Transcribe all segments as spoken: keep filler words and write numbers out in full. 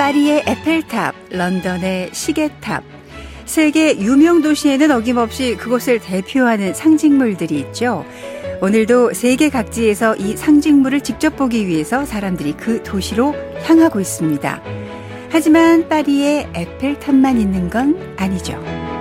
파리의 에펠탑, 런던의 시계탑, 세계 유명 도시에는 어김없이 그곳을 대표하는 상징물들이 있죠. 오늘도 세계 각지에서 이 상징물을 직접 보기 위해서 사람들이 그 도시로 향하고 있습니다. 하지만 파리에 에펠탑만 있는 건 아니죠.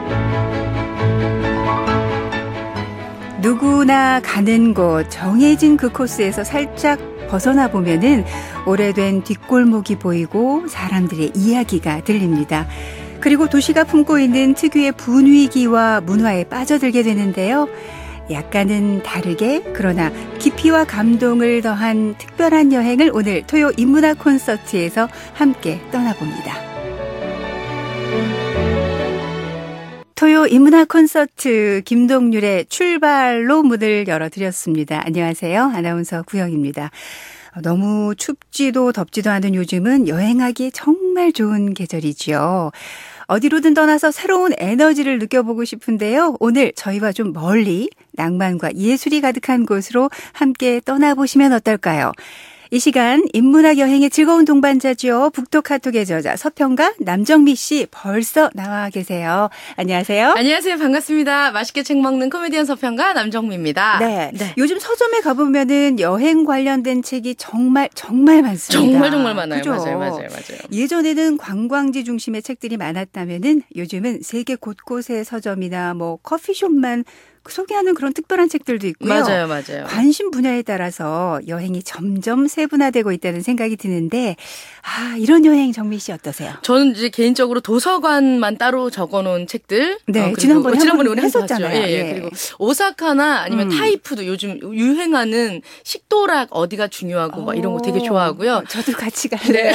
누구나 가는 곳, 정해진 그 코스에서 살짝 벗어나 보면은 오래된 뒷골목이 보이고 사람들의 이야기가 들립니다. 그리고 도시가 품고 있는 특유의 분위기와 문화에 빠져들게 되는데요. 약간은 다르게 그러나 깊이와 감동을 더한 특별한 여행을 오늘 토요 인문학 콘서트에서 함께 떠나봅니다. 토요 인문학 콘서트 김동률의 출발로 문을 열어드렸습니다. 안녕하세요. 아나운서 구영입니다. 너무 춥지도 덥지도 않은 요즘은 여행하기에 정말 좋은 계절이지요. 어디로든 떠나서 새로운 에너지를 느껴보고 싶은데요. 오늘 저희와 좀 멀리 낭만과 예술이 가득한 곳으로 함께 떠나보시면 어떨까요? 이 시간 인문학 여행의 즐거운 동반자죠. 북토카톡의 저자 서평가 남정미 씨 벌써 나와 계세요. 안녕하세요. 안녕하세요. 반갑습니다. 맛있게 책 먹는 코미디언 서평가 남정미입니다. 네. 네. 요즘 서점에 가보면은 여행 관련된 책이 정말 정말 많습니다. 정말 정말 많아요. 그죠? 맞아요. 맞아요. 맞아요. 예전에는 관광지 중심의 책들이 많았다면은 요즘은 세계 곳곳의 서점이나 뭐 커피숍만 소개하는 그런 특별한 책들도 있고요. 맞아요. 맞아요. 관심 분야에 따라서 여행이 점점 세분화되고 있다는 생각이 드는데 아 이런 여행 정미 씨 어떠세요? 저는 이제 개인적으로 도서관만 따로 적어놓은 책들. 네. 어, 지난번에 지난번에 우리 했었잖아요. 예, 예. 예. 그리고 오사카나 아니면 음. 타이푸드 요즘 유행하는 식도락 어디가 중요하고 막 이런 거 되게 좋아하고요. 저도 같이 갈래요. 네.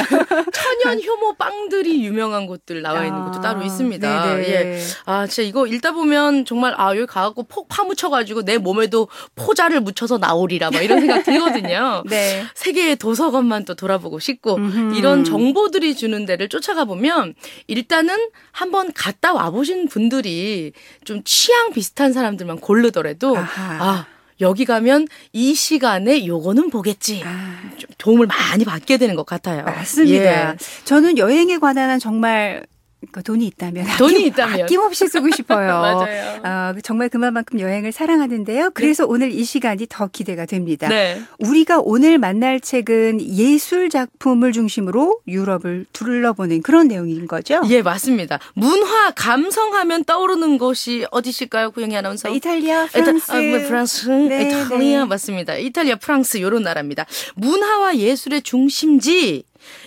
천연 효모 빵들이 유명한 곳들 나와 있는 곳도 따로 있습니다. 네네. 예. 아 진짜 이거 읽다 보면 정말 아 여기 가갖고 폭 파묻혀가지고 내 몸에도 포자를 묻혀서 나오리라 막 이런 생각 들거든요. 네. 세계의 도서관만 또 돌아보고 싶고 음흠. 이런 정보들이 주는 데를 쫓아가 보면 일단은 한번 갔다 와보신 분들이 좀 취향 비슷한 사람들만 고르더라도 아하. 아 여기 가면 이 시간에 요거는 보겠지. 아. 좀 도움을 많이 받게 되는 것 같아요. 맞습니다. 예. 저는 여행에 관한 한 정말 그러니까 돈이 있다면 돈이 아낌, 있다면. 아낌없이 쓰고 싶어요. 맞아요. 어, 정말 그만큼 여행을 사랑하는데요. 그래서 네. 오늘 이 시간이 더 기대가 됩니다. 네. 우리가 오늘 만날 책은 예술 작품을 중심으로 유럽을 둘러보는 그런 내용인 거죠? 예, 맞습니다. 문화, 감성하면 떠오르는 곳이 어디실까요, 구영희 아나운서? 이탈리아, 프랑스. 이타, 아, 프랑스, 네, 이탈리아 네. 맞습니다. 이탈리아, 프랑스 이런 나라입니다. 문화와 예술의 중심지.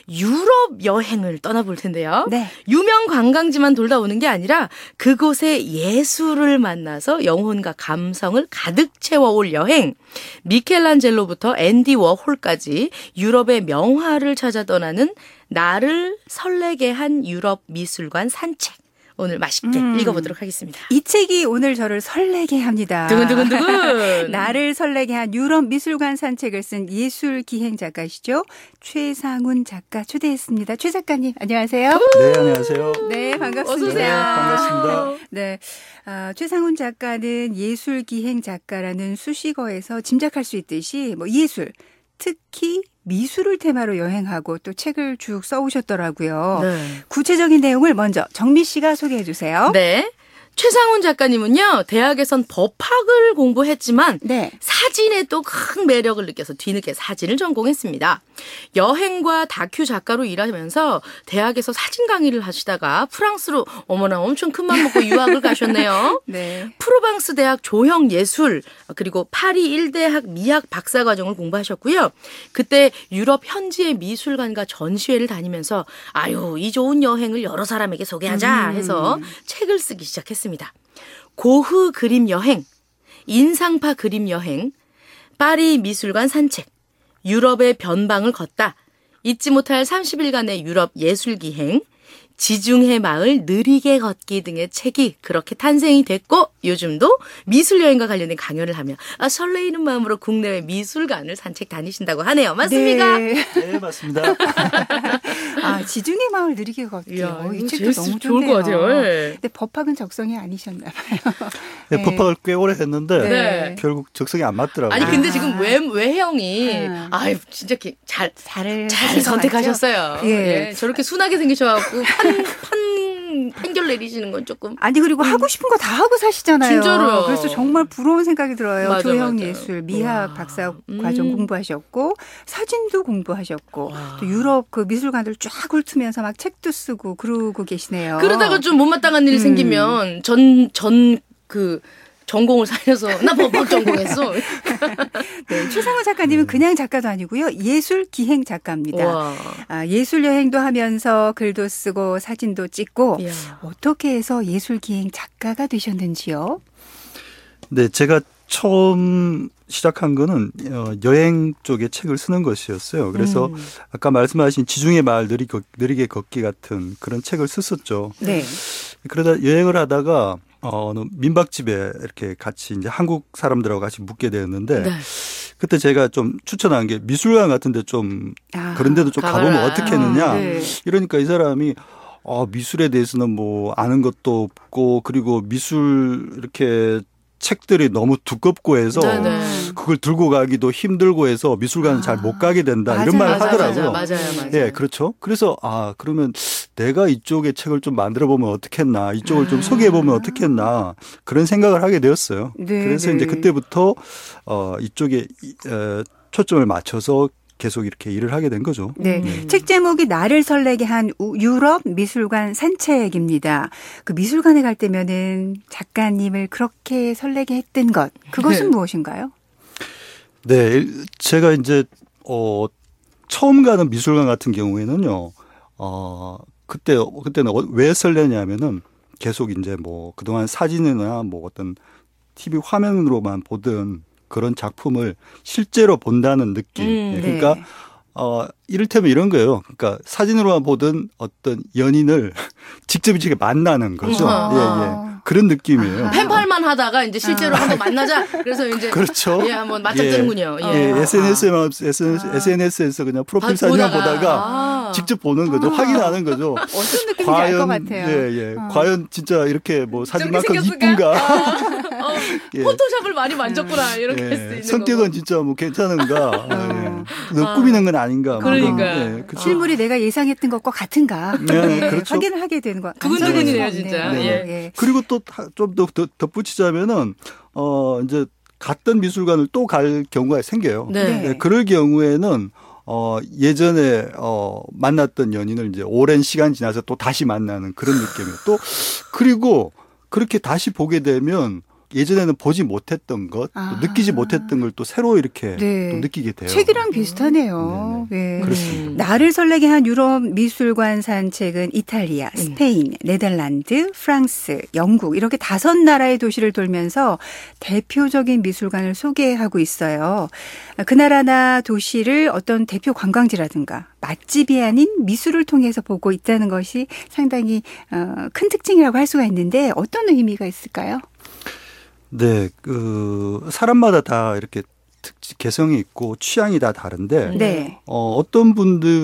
유럽 여행을 떠나볼 텐데요. 네. 유명 관광지만 돌다 오는 게 아니라 그곳의 예술을 만나서 영혼과 감성을 가득 채워올 여행. 미켈란젤로부터 앤디 워홀까지 유럽의 명화를 찾아 떠나는 나를 설레게 한 유럽 미술관 산책. 오늘 맛있게 음. 읽어보도록 하겠습니다. 이 책이 오늘 저를 설레게 합니다. 두근두근두근. 나를 설레게 한 유럽 미술관 산책을 쓴 예술 기행 작가시죠. 최상훈 작가 초대했습니다. 최 작가님 안녕하세요. 네, 안녕하세요. 네, 반갑습니다. 어서 오세요. 네, 반갑습니다. 네, 아, 최상훈 작가는 예술 기행 작가라는 수식어에서 짐작할 수 있듯이 뭐 예술, 특히 미술을 테마로 여행하고 또 책을 쭉 써오셨더라고요. 네. 구체적인 내용을 먼저 정미 씨가 소개해 주세요. 네. 최상훈 작가님은요, 대학에선 법학을 공부했지만 네. 사진에 또 큰 매력을 느껴서 뒤늦게 사진을 전공했습니다. 여행과 다큐 작가로 일하면서 대학에서 사진 강의를 하시다가 프랑스로 어머나 엄청 큰 맘 먹고 유학을 가셨네요. 네. 프로방스 대학 조형 예술 그리고 파리 일대학 미학 박사과정을 공부하셨고요. 그때 유럽 현지의 미술관과 전시회를 다니면서 아유 이 좋은 여행을 여러 사람에게 소개하자 해서 음. 책을 쓰기 시작했습니다. 고흐 그림 여행, 인상파 그림 여행, 파리 미술관 산책, 유럽의 변방을 걷다, 잊지 못할 삼십 일간의 유럽 예술기행, 지중해 마을 느리게 걷기 등의 책이 그렇게 탄생이 됐고 요즘도 미술 여행과 관련된 강연을 하며 아, 설레이는 마음으로 국내외 미술관을 산책 다니신다고 하네요. 맞습니까? 네, 네, 맞습니다. 아, 지중해 마을 느리게 걷기요. 이 책도 너무 좋을 것 같아요. 네. 근데 법학은 적성이 아니셨나 봐요. 네, 네. 법학을 꽤 오래 했는데 네. 결국 적성이 안 맞더라고요. 아니 근데 아. 지금 외 외형이 네. 아유 진짜 잘 잘, 잘 선택하셨어요. 예. 예. 저렇게 순하게 생기셔갖고 판, 판 판결 내리시는 건 조금. 아니 그리고 하고 싶은 거 다 하고 사시잖아요. 진짜로요. 그래서 정말 부러운 생각이 들어요. 맞아, 조형 맞아. 예술, 미학 와. 박사 음. 과정 공부하셨고 사진도 공부하셨고 와. 또 유럽 그 미술관들 쫙 훑으면서 막 책도 쓰고 그러고 계시네요. 그러다가 좀 못마땅한 일이 음. 생기면 전 전 그 전공을 살려서 나 법학 전공했어. 네, 최상우 작가님은 그냥 작가도 아니고요. 예술 기행 작가입니다. 와. 아, 예술 여행도 하면서 글도 쓰고 사진도 찍고 이야. 어떻게 해서 예술 기행 작가가 되셨는지요? 네, 제가 처음 시작한 거는 어, 여행 쪽에 책을 쓰는 것이었어요. 그래서 음. 아까 말씀하신 지중해 마을 느리, 느리게 걷기 같은 그런 책을 썼었죠. 네. 그러다 여행을 하다가 어, 어느 민박집에 이렇게 같이 이제 한국 사람들하고 같이 묵게 되었는데 네. 그때 제가 좀 추천한 게 미술관 같은데 좀 아, 그런 데도 좀 가보면 가봐라. 어떻게 했느냐. 아, 네. 이러니까 이 사람이 어, 미술에 대해서는 뭐 아는 것도 없고 그리고 미술 이렇게 책들이 너무 두껍고 해서 네네. 그걸 들고 가기도 힘들고 해서 미술관은 아, 잘 못 가게 된다. 맞아요, 이런 말 맞아요, 하더라고요. 맞아요, 맞아요, 맞아요. 예, 그렇죠. 그래서 아, 그러면 내가 이쪽에 책을 좀 만들어 보면 어떻겠나. 이쪽을 좀 아. 소개해 보면 어떻겠나. 그런 생각을 하게 되었어요. 네, 그래서 네. 이제 그때부터 어, 이쪽에 에, 초점을 맞춰서 계속 이렇게 일을 하게 된 거죠. 네. 음. 책 제목이 나를 설레게 한 우- 유럽 미술관 산책입니다. 그 미술관에 갈 때면은 작가님을 그렇게 설레게 했던 것, 그것은 네. 무엇인가요? 네, 제가 이제 어 처음 가는 미술관 같은 경우에는요. 어 그때 그때는 왜 설레냐면은 계속 이제 뭐 그동안 사진이나 뭐 어떤 티비 화면으로만 보던 그런 작품을 실제로 본다는 느낌. 음, 예, 그러니까 네. 어 이를테면 이런 거예요. 그러니까 사진으로만 보던 어떤 연인을 직접 이렇게 만나는 거죠. 아. 예, 예. 그런 느낌이에요. 펜팔만 하다가 이제 실제로 한번 만나자. 그래서 이제 그렇죠. 예, 한번 맞잡뜨는군요. 예, 예. 예, 에스엔에스에만 에스엔에스에서 그냥 프로필 사진만 보다가 아. 직접 보는 거죠. 확인하는 거죠. 어떤 느낌인지 알 것 같아요. 예, 예. 어. 과연 진짜 이렇게 뭐 사진만큼 생겼을까? 이쁜가? 아, 어, 예. 포토샵을 많이 만졌구나 이렇게 예. 할 수 있는 성격은 거고. 진짜 뭐 괜찮은가? 어. 예. 너무 꾸미는 건 아닌가? 뭐 그러니까. 그런, 예, 그쵸. 실물이 내가 예상했던 것과 같은가? 네, 그렇죠. 확인을 하게 되는 거. 두근두근이네요, 안 진짜. 정해질 수 예. 없네요. 예. 그리고 또 좀 더 덧붙이자면은 어 이제 갔던 미술관을 또 갈 경우가 생겨요. 네. 네, 그럴 경우에는 어 예전에 어 만났던 연인을 이제 오랜 시간 지나서 또 다시 만나는 그런 느낌이에요. 또 그리고 그렇게 다시 보게 되면 예전에는 보지 못했던 것, 또 아. 느끼지 못했던 걸 또 새로 이렇게 네. 또 느끼게 돼요. 책이랑 비슷하네요. 네. 그렇습니다. 나를 설레게 한 유럽 미술관 산책은 이탈리아, 스페인, 네덜란드, 프랑스, 영국 이렇게 다섯 나라의 도시를 돌면서 대표적인 미술관을 소개하고 있어요. 그 나라나 도시를 어떤 대표 관광지라든가 맛집이 아닌 미술을 통해서 보고 있다는 것이 상당히 큰 특징이라고 할 수가 있는데 어떤 의미가 있을까요? 네, 그 사람마다 다 이렇게 특징 개성이 있고 취향이 다 다른데 네. 어, 어떤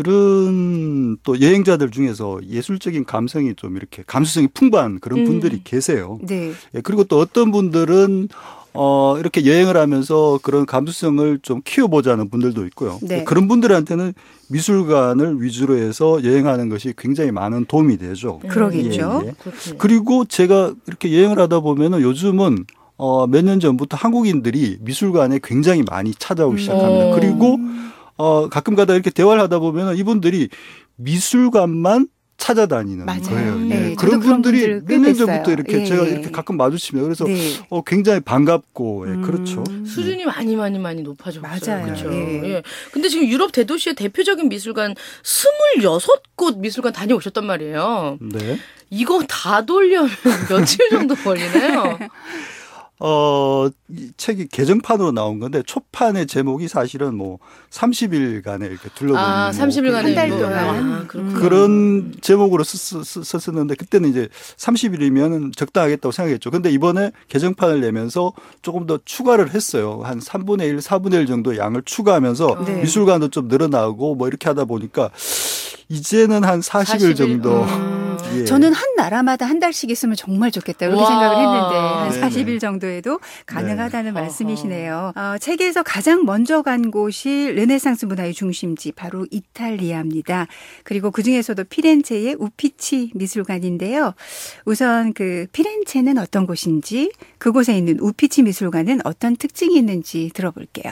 분들은 또 여행자들 중에서 예술적인 감성이 좀 이렇게 감수성이 풍부한 그런 분들이 음. 계세요. 네. 예, 그리고 또 어떤 분들은 어, 이렇게 여행을 하면서 그런 감수성을 좀 키워보자는 분들도 있고요. 네. 그런 분들한테는 미술관을 위주로 해서 여행하는 것이 굉장히 많은 도움이 되죠. 그러겠죠. 예, 예. 그렇군요. 그리고 제가 이렇게 여행을 하다 보면은 요즘은 어, 몇 년 전부터 한국인들이 미술관에 굉장히 많이 찾아오기 시작합니다. 오. 그리고 어, 가끔 가다 이렇게 대화를 하다 보면은 이분들이 미술관만 찾아다니는 맞아요. 거예요. 네, 예. 저도 그런 그런 분들이 분들 꽤 몇 년 뵀어요. 전부터 이렇게 예. 제가 이렇게 가끔 마주치면 그래서 네. 어, 굉장히 반갑고 예, 그렇죠. 음. 수준이 많이 많이 많이 높아졌어요. 맞아요. 그렇죠. 예. 예. 근데 지금 유럽 대도시의 대표적인 미술관 스물여섯 곳 미술관 다녀오셨단 말이에요. 네. 이거 다 돌려면 며칠 정도 걸리나요? 어, 이 책이 개정판으로 나온 건데 초판의 제목이 사실은 뭐 삼십 일간에 이렇게 둘러보는 아, 삼십 일간에 한 달 뭐, 동안. 아, 그렇구나. 그런 제목으로 썼, 썼, 썼었는데 그때는 이제 삼십 일이면 적당하겠다고 생각했죠. 근데 이번에 개정판을 내면서 조금 더 추가를 했어요. 한 삼분의 일, 사분의 일 정도 양을 추가하면서 네. 미술관도 좀 늘어나고 뭐 이렇게 하다 보니까 이제는 한 사십 일 사십 일? 정도. 음. 예. 저는 한 나라마다 한 달씩 있으면 정말 좋겠다 이렇게 와. 생각을 했는데 한 네네. 사십 일 정도에도 가능하다는 네. 말씀이시네요. 어, 책에서 가장 먼저 간 곳이 르네상스 문화의 중심지 바로 이탈리아입니다. 그리고 그중에서도 피렌체의 우피치 미술관인데요. 우선 그 피렌체는 어떤 곳인지 그곳에 있는 우피치 미술관은 어떤 특징이 있는지 들어볼게요.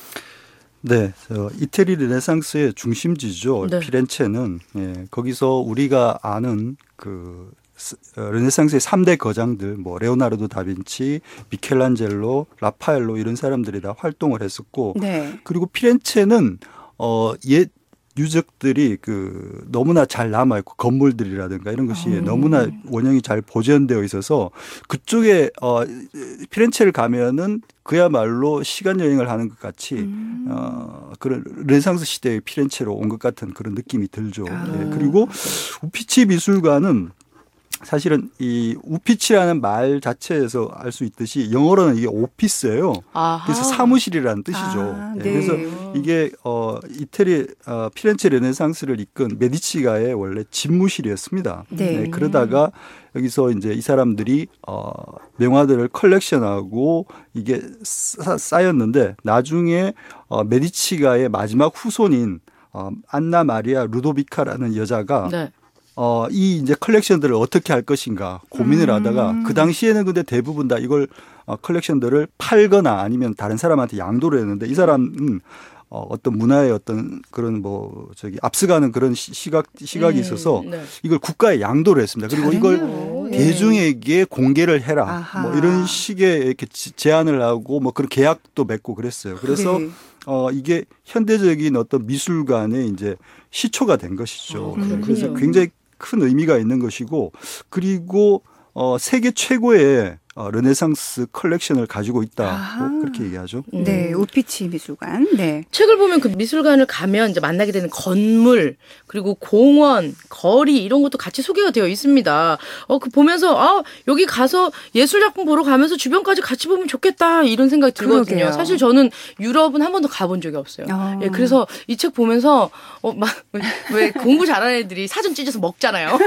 네, 저 이태리 르네상스의 중심지죠. 네. 피렌체는 예, 거기서 우리가 아는 그 르네상스의 삼 대 거장들, 뭐 레오나르도 다빈치, 미켈란젤로, 라파엘로 이런 사람들이 다 활동을 했었고, 네. 그리고 피렌체는 어, 옛 유적들이 그 너무나 잘 남아 있고 건물들이라든가 이런 것이 어. 너무나 원형이 잘 보존되어 있어서 그쪽에 어 피렌체를 가면은 그야말로 시간 여행을 하는 것 같이 음. 어 그런 르네상스 시대의 피렌체로 온 것 같은 그런 느낌이 들죠. 아. 예. 그리고 우피치 미술관은 사실은 이 우피치라는 말 자체에서 알 수 있듯이 영어로는 이게 오피스예요. 아하. 그래서 사무실이라는 뜻이죠. 아, 예, 네. 그래서 이게 어 이태리 어, 피렌체 르네상스를 이끈 메디치가의 원래 집무실이었습니다. 네. 네, 그러다가 여기서 이제 이 사람들이 어 명화들을 컬렉션하고 이게 쌓- 쌓였는데 나중에 어 메디치가의 마지막 후손인 어 안나 마리아 루도비카라는 여자가 네. 어, 이 이제 컬렉션들을 어떻게 할 것인가 고민을 음. 하다가 그 당시에는 근데 대부분 다 이걸 어, 컬렉션들을 팔거나 아니면 다른 사람한테 양도를 했는데 이 사람은 어, 어떤 문화의 어떤 그런 뭐 저기 앞서가는 그런 시- 시각 시각이 음, 있어서 네. 이걸 국가에 양도를 했습니다. 그리고 이걸 잘했네요. 예. 대중에게 공개를 해라. 아하. 뭐 이런 식의 이렇게 지- 제안을 하고 뭐 그런 계약도 맺고 그랬어요. 그래서 네. 어, 이게 현대적인 어떤 미술관의 이제 시초가 된 것이죠. 아, 그렇군요. 그래서 굉장히 큰 의미가 있는 것이고 그리고 어, 세계 최고의 어, 르네상스 컬렉션을 가지고 있다고 아하. 그렇게 얘기하죠. 네, 음. 우피치 미술관. 네. 책을 보면 그 미술관을 가면 이제 만나게 되는 건물 그리고 공원, 거리 이런 것도 같이 소개가 되어 있습니다. 어, 그 보면서 아 여기 가서 예술 작품 보러 가면서 주변까지 같이 보면 좋겠다 이런 생각이 들거든요. 그러게요. 사실 저는 유럽은 한 번도 가본 적이 없어요. 어. 예, 그래서 이 책 보면서 어, 막 왜 공부 잘하는 애들이 사진 찢어서 먹잖아요.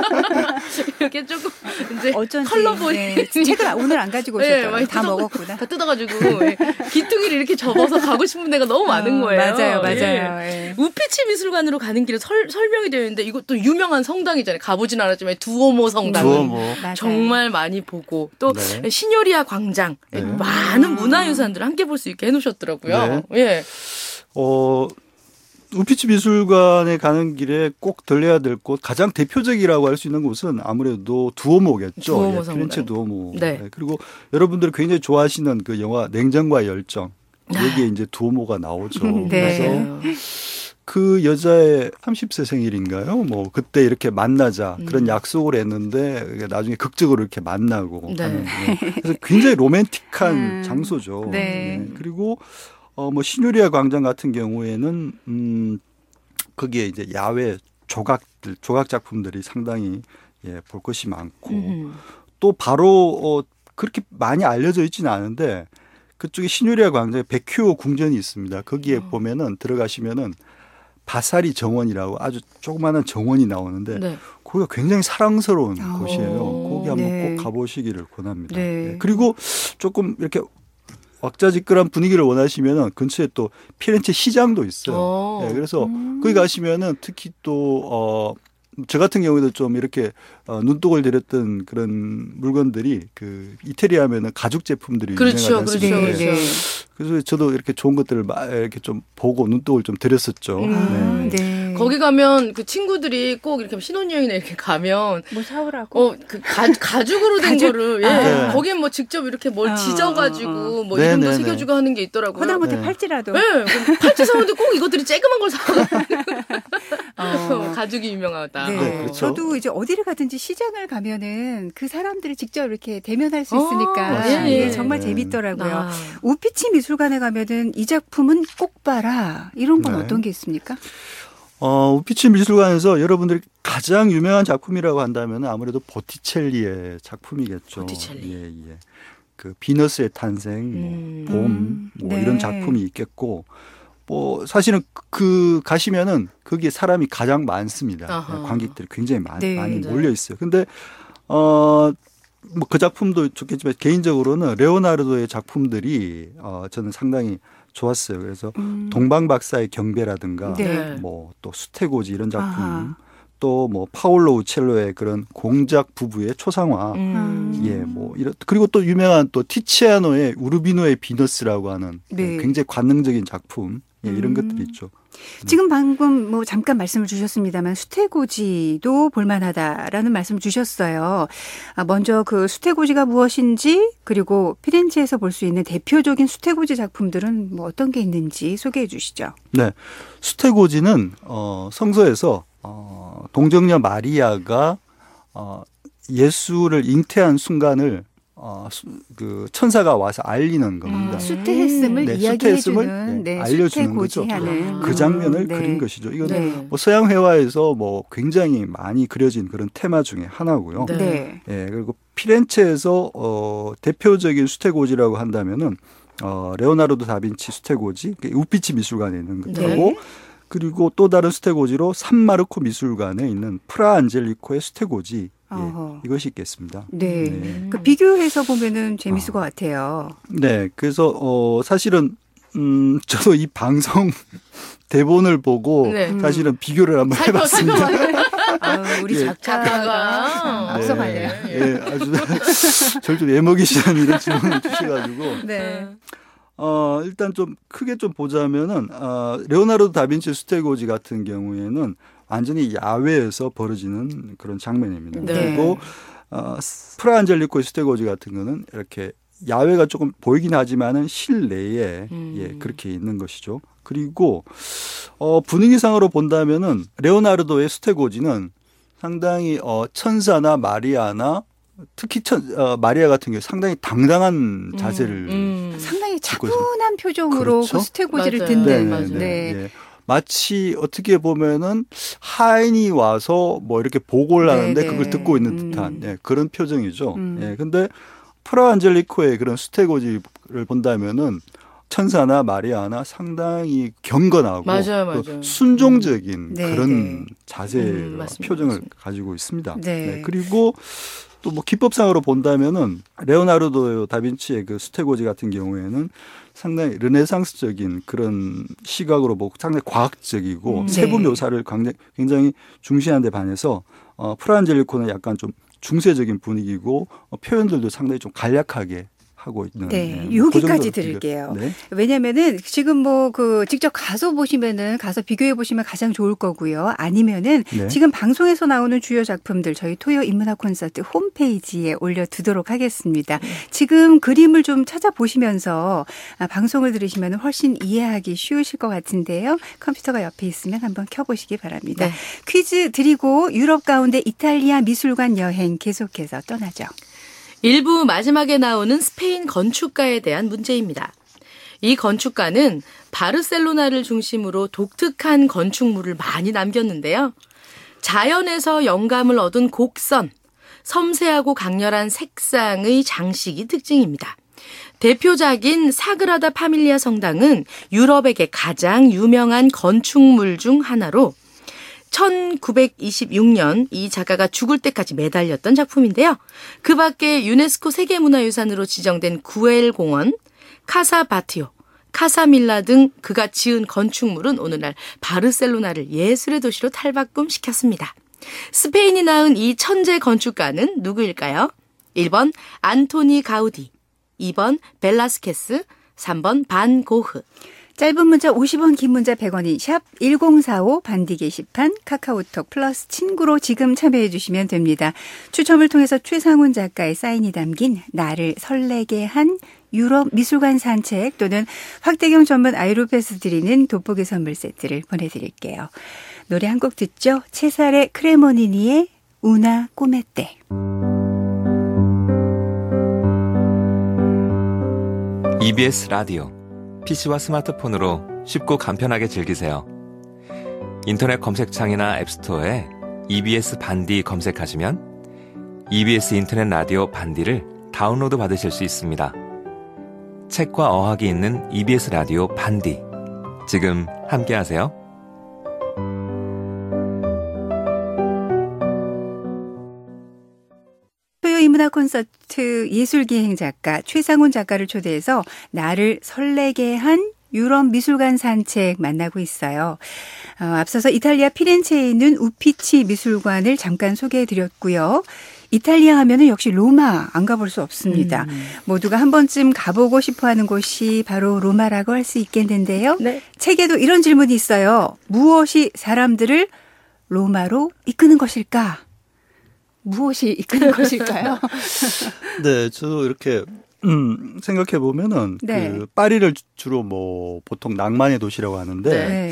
이렇게 조금 이제 어쩐지 컬러 보이. 네, 책을 오늘 안 가지고 예, 오셨더라고요. 많이 다 뜯어- 먹었구나. 다 뜯어가지고 예, 기퉁이를 이렇게 접어서 가고 싶은 데가 너무 많은 어, 거예요. 맞아요, 맞아요. 예. 예. 우피치 미술관으로 가는 길에 설, 설명이 되어 있는데 이것도 유명한 성당이잖아요. 가보진 않았지만 두오모 성당. 두오모. 맞아요. 정말 많이 보고 또 네. 시뇨리아 광장 네. 많은 문화유산들을 함께 볼 수 있게 해놓으셨더라고요. 예. 어, 우피치 미술관에 가는 길에 꼭 들려야 될 곳 가장 대표적이라고 할 수 있는 곳은 아무래도 두오모겠죠. 두오모 예, 성당. 피렌체 두오모. 네. 예, 그리고 여러분들이 굉장히 좋아하시는 그 영화 냉정과 열정. 여기에 이제 두오모가 나오죠. 네. 그래서 맞아요. 그 여자의 삼십 세 생일인가요? 뭐 그때 이렇게 만나자 그런 음. 약속을 했는데 나중에 극적으로 이렇게 만나고 네. 하는, 예. 그래서 굉장히 로맨틱한 음. 장소죠. 네. 예. 그리고 어 뭐 시누리아 광장 같은 경우에는 음 거기에 이제 야외 조각들 조각 작품들이 상당히 예, 볼 것이 많고 음. 또 바로 어 그렇게 많이 알려져 있지는 않은데 그쪽에 시누리아 광장에 백큐오 궁전이 있습니다. 거기에 어. 보면은 들어가시면은 바사리 정원이라고 아주 조그마한 정원이 나오는데 네. 거기가 굉장히 사랑스러운 오. 곳이에요. 거기 한번 네. 꼭 가보시기를 권합니다. 네. 네. 그리고 조금 이렇게 왁자지껄한 분위기를 원하시면은 근처에 또 피렌체 시장도 있어요. 어. 네, 그래서 음. 거기 가시면은 특히 또 어. 저 같은 경우에도 좀 이렇게 어, 눈독을 들였던 그런 물건들이 그 이태리 하면은 가죽 제품들이 그렇죠, 유명하지 그렇죠, 않습니까? 네, 그렇죠. 네. 그래서 저도 이렇게 좋은 것들을 막 이렇게 좀 보고 눈독을 좀 들였었죠. 아, 네. 네. 거기 가면 그 친구들이 꼭 이렇게 신혼여행이나 이렇게 가면 뭐 사오라고. 어, 그 가, 가죽으로 된 가죽? 거를, 예. 아. 네. 거기에 뭐 직접 이렇게 뭘 어, 지져가지고, 어, 어. 뭐 네, 이름도 네, 네. 새겨주고 하는 게 있더라고요. 허다못해 네. 팔찌라도. 예. 그럼 팔찌 사는데 꼭 이것들이 쬐그만 걸 사. 어. 가죽이 유명하다. 네. 네, 그렇죠. 저도 이제 어디를 가든지 시장을 가면은 그 사람들을 직접 이렇게 대면할 수 어, 있으니까 예, 예. 이게 정말 네. 재밌더라고요. 아. 우피치 미술관에 가면은 이 작품은 꼭 봐라 이런 건 네. 어떤 게 있습니까? 어, 우피치 미술관에서 여러분들이 가장 유명한 작품이라고 한다면 아무래도 보티첼리의 작품이겠죠. 보티첼리. 예, 예. 그 비너스의 탄생, 음. 뭐, 봄, 음, 뭐 네. 이런 작품이 있겠고, 뭐 사실은 그 가시면은 거기에 사람이 가장 많습니다. 아하. 관객들이 굉장히 많, 네. 많이 네. 몰려 있어요. 근데 어. 뭐 그 작품도 좋겠지만 개인적으로는 레오나르도의 작품들이 어 저는 상당히 좋았어요. 그래서 음. 동방 박사의 경배라든가 네. 뭐 또 수테고지 이런 작품, 아하. 또 뭐 파올로 우첼로의 그런 공작 부부의 초상화, 음. 예, 뭐 이런 그리고 또 유명한 또 티치아노의 우르비노의 비너스라고 하는 네. 굉장히 관능적인 작품, 예, 이런 음. 것들이 있죠. 지금 방금 뭐 잠깐 말씀을 주셨습니다만 수테고지도 볼만하다라는 말씀을 주셨어요. 아, 먼저 그 수테고지가 무엇인지 그리고 피렌체에서 볼 수 있는 대표적인 수테고지 작품들은 뭐 어떤 게 있는지 소개해 주시죠. 네, 수테고지는 어, 성서에서 어, 동정녀 마리아가 어, 예수를 잉태한 순간을 어, 수, 그 천사가 와서 알리는 겁니다. 음, 수태했음을 네, 이야기해 수태했음을, 주는 네, 네, 알려주는 수태고지 거죠. 하는 그 장면을 네. 그린 것이죠. 이건 네. 뭐 서양 회화에서 뭐 굉장히 많이 그려진 그런 테마 중에 하나고요. 네. 네. 예, 그리고 피렌체에서 어, 대표적인 수테고지라고 한다면은 어, 레오나르도 다빈치 수테고지, 우피치 미술관에 있는 네. 것하고 그리고 또 다른 수테고지로 산마르코 미술관에 있는 프라 안젤리코의 수테고지, 예, 어허. 이것이 있겠습니다. 네. 네. 그 비교해서 보면은 재밌을 아. 것 같아요. 네, 그래서 어, 사실은 음, 저도 이 방송 대본을 보고 네. 사실은 비교를 한번 살펴, 해봤습니다. 아유, 우리 예. 작가가 작가가. 참 앞서가네요. 네. 예, 아주 저를 좀 애먹이시는 이런 질문을 주셔가지고 네. 어, 일단 좀 크게 좀 보자면은 어, 레오나르도 다빈치 수테고지 같은 경우에는 완전히 야외에서 벌어지는 그런 장면입니다. 네. 그리고 어, 프라 안젤리코 수테고지 같은 거는 이렇게 야외가 조금 보이긴 하지만은 실내에 음. 예, 그렇게 있는 것이죠. 그리고 어, 분위기상으로 본다면은 레오나르도의 수테고지는 상당히 어, 천사나 마리아나 특히 천, 어, 마리아 같은 경우 상당히 당당한 자세를 음. 상당히 짓고 차분한 표정으로 그렇죠? 그 스테고지를 맞아요. 듣는. 네, 네. 맞아요. 예. 마치 어떻게 보면은 하인이 와서 뭐 이렇게 보고를 하는데 네, 네. 그걸 듣고 있는 음. 듯한 예, 그런 표정이죠. 음. 예. 근데 프라 안젤리코의 그런 수테고지를 본다면은 천사나 마리아나 상당히 경건하고 맞아요, 또 맞아요. 순종적인 네, 그런 네. 자세와 음, 맞습니다, 표정을 맞습니다. 가지고 있습니다. 네. 네, 그리고 또 뭐 기법상으로 본다면은 레오나르도 다빈치의 그 수테고지 같은 경우에는 상당히 르네상스적인 그런 시각으로 보고 상당히 과학적이고 음, 세부 네. 묘사를 굉장히, 굉장히 중시하는 데 반해서 어, 프라안젤리코는 약간 좀 중세적인 분위기고 어, 표현들도 상당히 좀 간략하게 하고 있는. 네, 예, 여기까지 그 정도로 들을게요. 네. 왜냐면은 지금 뭐 그 직접 가서 보시면은 가서 비교해 보시면 가장 좋을 거고요. 아니면은 네. 지금 방송에서 나오는 주요 작품들 저희 토요 인문학 콘서트 홈페이지에 올려두도록 하겠습니다. 지금 그림을 좀 찾아보시면서 아, 방송을 들으시면 훨씬 이해하기 쉬우실 것 같은데요. 컴퓨터가 옆에 있으면 한번 켜보시기 바랍니다. 네. 퀴즈 드리고 유럽 가운데 이탈리아 미술관 여행 계속해서 떠나죠. 일부 마지막에 나오는 스페인 건축가에 대한 문제입니다. 이 건축가는 바르셀로나를 중심으로 독특한 건축물을 많이 남겼는데요. 자연에서 영감을 얻은 곡선, 섬세하고 강렬한 색상의 장식이 특징입니다. 대표작인 사그라다 파밀리아 성당은 유럽에게 가장 유명한 건축물 중 하나로 천구백이십육 년 이 작가가 죽을 때까지 매달렸던 작품인데요. 그 밖에 유네스코 세계문화유산으로 지정된 구엘 공원, 카사바티오, 카사밀라 등 그가 지은 건축물은 오늘날 바르셀로나를 예술의 도시로 탈바꿈시켰습니다. 스페인이 낳은 이 천재 건축가는 누구일까요? 일 번 안토니 가우디, 이 번 벨라스케스, 삼 번 반 고흐. 짧은 문자 오십 원, 긴 문자 백 원인 샵 일공사오 반디 게시판 카카오톡 플러스 친구로 지금 참여해 주시면 됩니다. 추첨을 통해서 최상훈 작가의 사인이 담긴 나를 설레게 한 유럽 미술관 산책 또는 확대경 전문 아이로패스 드리는 돋보기 선물 세트를 보내드릴게요. 노래 한 곡 듣죠. 채살의 크레모니니의 우나 꿈의 때. 이비에스 라디오 피시와 스마트폰으로 쉽고 간편하게 즐기세요. 인터넷 검색창이나 앱스토어에 이비에스 반디 검색하시면 이비에스 인터넷 라디오 반디를 다운로드 받으실 수 있습니다. 책과 어학이 있는 이비에스 라디오 반디. 지금 함께하세요. 토요인문화 콘서트 예술기행 작가 최상훈 작가를 초대해서 나를 설레게 한 유럽 미술관 산책 만나고 있어요. 어, 앞서서 이탈리아 피렌체에 있는 우피치 미술관을 잠깐 소개해드렸고요. 이탈리아 하면은 역시 로마 안 가볼 수 없습니다. 음. 모두가 한 번쯤 가보고 싶어하는 곳이 바로 로마라고 할 수 있겠는데요. 네. 책에도 이런 질문이 있어요. 무엇이 사람들을 로마로 이끄는 것일까? 무엇이 이끄는 것일까요? 네, 저도 이렇게 음, 생각해 보면은 네. 그 파리를 주로 뭐 보통 낭만의 도시라고 하는데 네.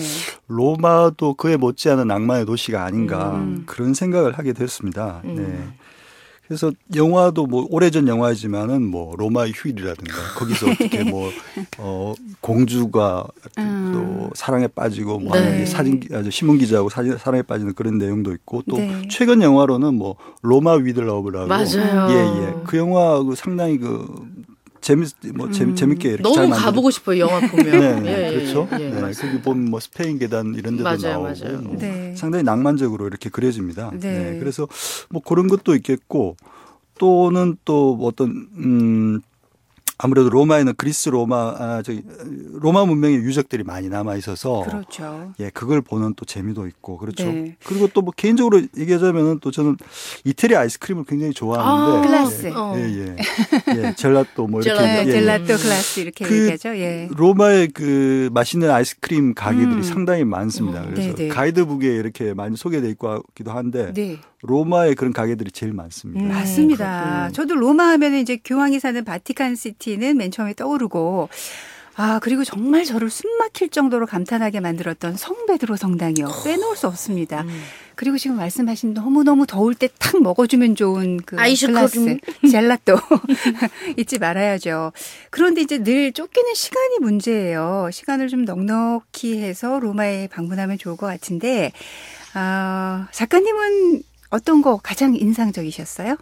로마도 그에 못지않은 낭만의 도시가 아닌가 음. 그런 생각을 하게 됐습니다. 음. 네. 그래서 영화도 뭐 오래전 영화이지만은 뭐 로마의 휴일이라든가 거기서 어떻게 뭐 어 공주가 음. 또 사랑에 빠지고 뭐 네. 하는 사진 아주 신문 기자하고 사진 사랑에 빠지는 그런 내용도 있고 또 네. 최근 영화로는 뭐 로마 위드 러브라고 맞아요. 예, 예. 그 영화 그 상당히 그 재밌 뭐 재밌 재밌게 이렇게 잘 너무 만든 가보고 싶어요, 영화 보면. 네, 네. 예, 예, 그렇죠. 예, 예, 네, 맞습니다. 거기 보면 뭐 스페인 계단 이런 데도 맞아요, 나오고 맞아요. 뭐 네. 상당히 낭만적으로 이렇게 그려집니다. 네. 네. 그래서 뭐 그런 것도 있겠고 또는 또 어떤 음 아무래도 로마에는 그리스 로마 아 저기 로마 문명의 유적들이 많이 남아 있어서 그렇죠. 예 그걸 보는 또 재미도 있고 그렇죠. 네. 그리고 또 뭐 개인적으로 얘기하자면은 또 저는 이탈리아 아이스크림을 굉장히 좋아하는데 아, 글라스. 예, 어. 예, 예, 예, 젤라또 뭐 이렇게 젤라또. 네, 예, 젤라또 글라스 이렇게 그 얘기하죠. 예. 로마의 그 맛있는 아이스크림 가게들이 음. 상당히 많습니다. 음. 그래서 네네. 가이드북에 이렇게 많이 소개돼 있고 하기도 한데 네. 로마의 그런 가게들이 제일 많습니다. 음. 맞습니다. 그렇군요. 저도 로마 하면 이제 교황이 사는 바티칸 시티는 맨 처음에 떠오르고 아 그리고 정말 저를 숨막힐 정도로 감탄하게 만들었던 성베드로 성당이요. 빼놓을 수 없습니다. 음. 그리고 지금 말씀하신 너무너무 더울 때 탁 먹어주면 좋은 그 아이스크림. 글라스, 젤라또 잊지 말아야죠. 그런데 이제 늘 쫓기는 시간이 문제예요. 시간을 좀 넉넉히 해서 로마에 방문하면 좋을 것 같은데 아, 작가님은 어떤 거 가장 인상적이셨어요?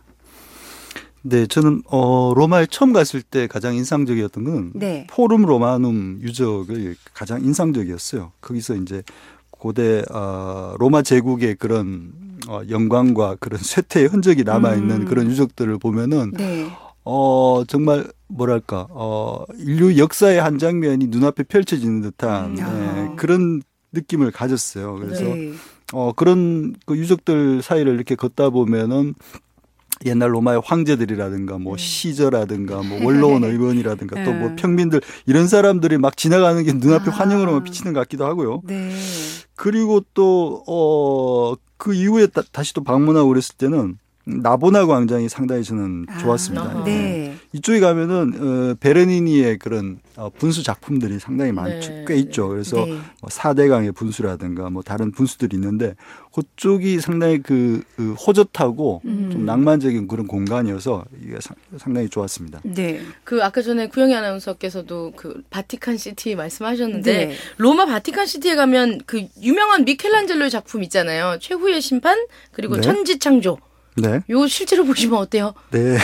네, 저는 어 로마에 처음 갔을 때 가장 인상적이었던 건 네. 포rum 로마눔 유적을 가장 인상적이었어요. 거기서 이제 고대 어, 로마 제국의 그런 어, 영광과 그런 쇠퇴의 흔적이 남아 있는 음. 그런 유적들을 보면은 네. 어 정말 뭐랄까 어 인류 역사의 한 장면이 눈앞에 펼쳐지는 듯한 음. 예, 아. 그런 느낌을 가졌어요. 그래서 네. 어 그런 그 유적들 사이를 이렇게 걷다 보면은 옛날 로마의 황제들이라든가 뭐 시저라든가 뭐 원로원 의원이라든가 또 뭐 음. 평민들 이런 사람들이 막 지나가는 게 눈앞에 아. 환영으로만 비치는 것 같기도 하고요. 네. 그리고 또 어 그 이후에 다, 다시 또 방문하고 그랬을 때는 나보나 광장이 상당히 저는 좋았습니다. 아, 네. 이쪽에 가면은 어, 베르니니의 그런 어, 분수 작품들이 상당히 많죠. 네. 꽤 있죠. 그래서 네. 뭐 사대강의 분수라든가 뭐 다른 분수들이 있는데 그쪽이 상당히 그, 그 호젓하고 음. 좀 낭만적인 그런 공간이어서 이게 상, 상당히 좋았습니다. 네. 그 아까 전에 구영희 아나운서께서도 그 바티칸 시티 말씀하셨는데 네. 로마 바티칸 시티에 가면 그 유명한 미켈란젤로의 작품 있잖아요. 최후의 심판 그리고 네. 천지창조. 네. 요 실제로 보시면 어때요? 네.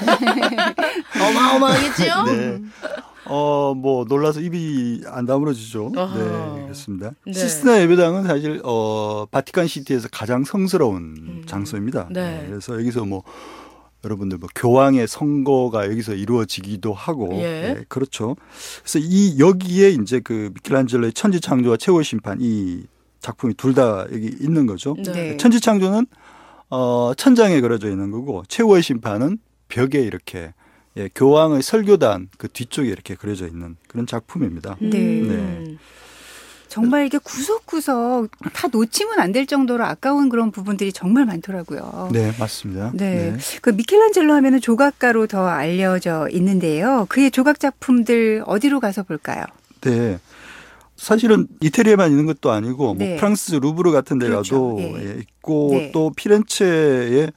어마어마하겠지요? 네. 어, 뭐, 놀라서 입이 안 다물어지죠. 아하. 네, 그렇습니다. 네. 시스티나 예배당은 사실, 어, 바티칸 시티에서 가장 성스러운 음. 장소입니다. 네. 그래서 여기서 뭐, 여러분들 뭐, 교황의 선거가 여기서 이루어지기도 하고. 예. 네, 그렇죠. 그래서 이, 여기에 이제 그 미켈란젤로의 천지창조와 최후의 심판 이 작품이 둘 다 여기 있는 거죠. 네. 천지창조는 어, 천장에 그려져 있는 거고 최후의 심판은 벽에 이렇게 예, 교황의 설교단 그 뒤쪽에 이렇게 그려져 있는 그런 작품입니다. 네. 네. 정말 이게 구석구석 다 놓치면 안 될 정도로 아까운 그런 부분들이 정말 많더라고요. 네, 맞습니다. 네. 네. 그 미켈란젤로 하면은 조각가로 더 알려져 있는데요. 그의 조각 작품들 어디로 가서 볼까요? 네. 사실은 이태리에만 있는 것도 아니고 네. 뭐 프랑스 루브르 같은 데 가도 그렇죠. 예. 예, 있고 네. 또 피렌체의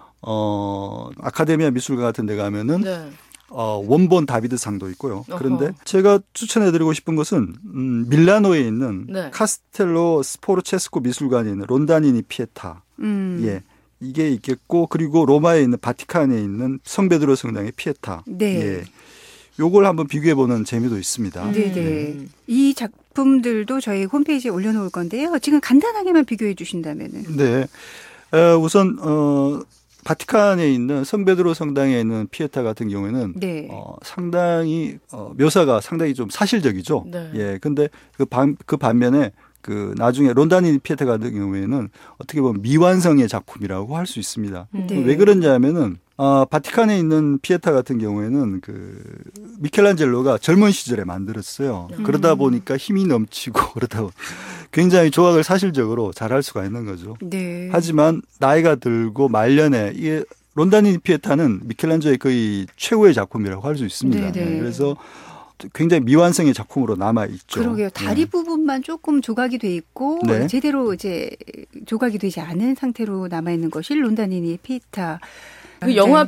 어 아카데미아 미술관 같은 데 가면은 네. 어, 원본 다비드상도 있고요. 그런데 어허. 제가 추천해드리고 싶은 것은 음, 밀라노에 있는 네. 카스텔로 스포르체스코 미술관에 있는 론다니니 피에타. 음. 예, 이게 있겠고 그리고 로마에 있는 바티칸에 있는 성베드로 성당의 피에타. 네. 예, 요걸 한번 비교해보는 재미도 있습니다. 네네. 네. 이 작품들도 저희 홈페이지에 올려놓을 건데요. 지금 간단하게만 비교해 주신다면은. 네, 어, 우선 어, 바티칸에 있는 성베드로 성당에 있는 피에타 같은 경우에는 네. 어, 상당히 어, 묘사가 상당히 좀 사실적이죠. 네. 예, 근데 그, 반, 그 반면에 그 나중에 론다니 피에타 같은 경우에는 어떻게 보면 미완성의 작품이라고 할 수 있습니다. 네. 왜 그런냐면은 어, 바티칸에 있는 피에타 같은 경우에는 그 미켈란젤로가 젊은 시절에 만들었어요. 음. 그러다 보니까 힘이 넘치고 그러다 보니 굉장히 조각을 사실적으로 잘할 수가 있는 거죠. 네. 하지만 나이가 들고 말년에 이게 론다니 피에타는 미켈란젤로의 거의 최고의 작품이라고 할 수 있습니다. 네네. 네, 그래서 굉장히 미완성의 작품으로 남아 있죠. 그러게요. 다리 네. 부분만 조금 조각이 돼 있고 네. 제대로 이제 조각이 되지 않은 상태로 남아 있는 것이 론다니니 피에타. 그 영화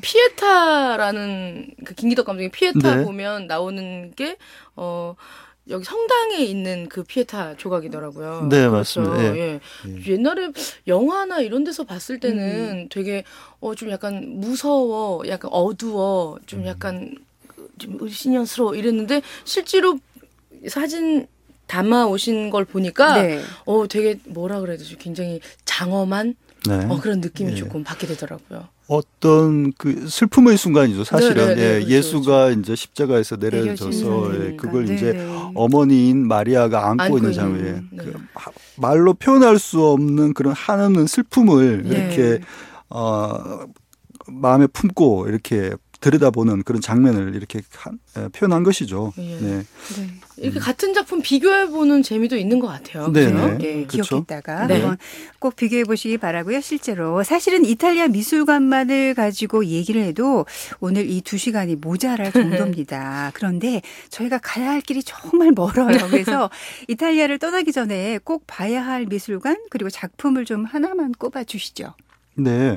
피에타라는 그 김기덕 감독의 피에타 네. 보면 나오는 게 어. 여기 성당에 있는 그 피에타 조각이더라고요. 네, 그렇죠. 맞습니다. 예. 예. 예. 옛날에 영화나 이런 데서 봤을 때는 음. 되게 어 좀 약간 무서워, 약간 어두워, 음. 좀 약간 좀 의심스러워 이랬는데 실제로 사진 담아 오신 걸 보니까 네. 어 되게 뭐라 그래야 되지? 굉장히 장엄한 네. 어 그런 느낌이 예. 조금 받게 되더라고요. 어떤 그 슬픔의 순간이죠. 사실은 네, 네, 네, 예, 그렇죠, 예수가 이제 십자가에서 내려져서 내려지는 예, 그걸 네, 이제 네. 어머니인 마리아가 안고, 안고 있는 있는, 장면에 네. 그 하- 말로 표현할 수 없는 그런 한없는 슬픔을 네. 이렇게 어, 마음에 품고 이렇게 들여다보는 그런 장면을 이렇게 한, 예, 표현한 것이죠. 예. 네. 네. 이렇게 같은 작품 비교해보는 재미도 있는 것 같아요. 네, 그죠? 네. 예. 그렇죠. 기억했다가 네. 한번 꼭 비교해 보시기 바라고요. 실제로 사실은 이탈리아 미술관만을 가지고 얘기를 해도 오늘 이 두 시간이 모자랄 정도입니다. 그런데 저희가 가야 할 길이 정말 멀어요. 그래서 이탈리아를 떠나기 전에 꼭 봐야 할 미술관 그리고 작품을 좀 하나만 꼽아 주시죠. 네.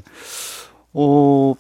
어,